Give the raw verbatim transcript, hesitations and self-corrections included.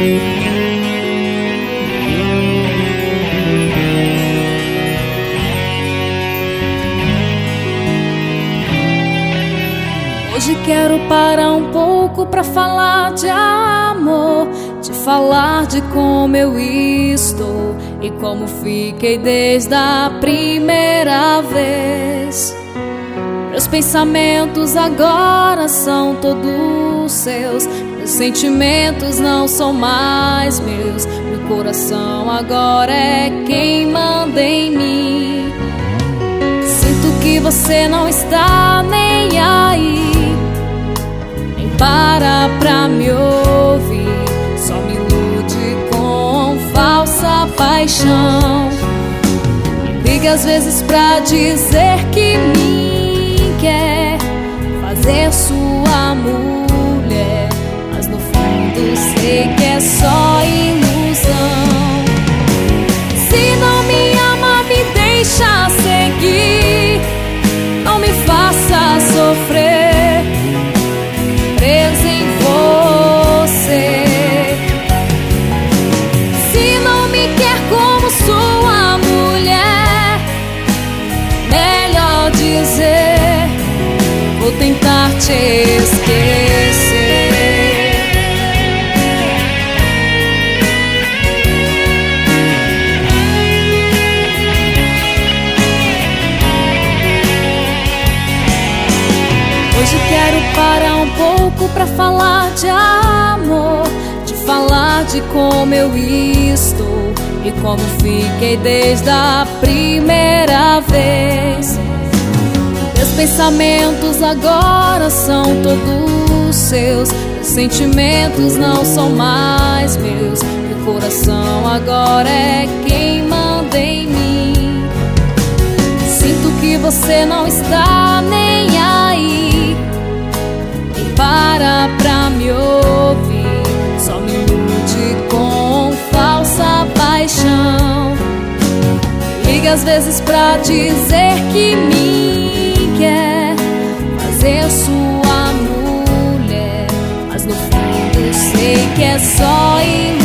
Hoje quero parar um pouco pra falar de amor, de falar de como eu estou e como fiquei desde a primeira vez. Meus pensamentos agora são todos seus, meus sentimentos não são mais meus. Meu coração agora é quem manda em mim. Sinto que você não está nem aí, nem para pra me ouvir. Só me ilude com falsa paixão. Liga às vezes pra dizer que me quer, fazer sua mulher, mas no fundo sei que é só ilusão. Se não me ama, me deixa seguir, não me faça sofrer preso em você. Se não me quer como sua mulher, melhor dizer, vou tentar te esquecer. Hoje quero parar um pouco pra falar de amor, de falar de como eu estou e como fiquei desde a primeira vez. Meus pensamentos agora são todos seus, meus sentimentos não são mais meus. Meu coração agora é quem manda em mim. Sinto que você não está nem aí, nem para pra me ouvir. Só me ilude com falsa paixão. Liga às vezes pra dizer que me quer, fazer sua mulher, mas no fundo sei que é só ilusão.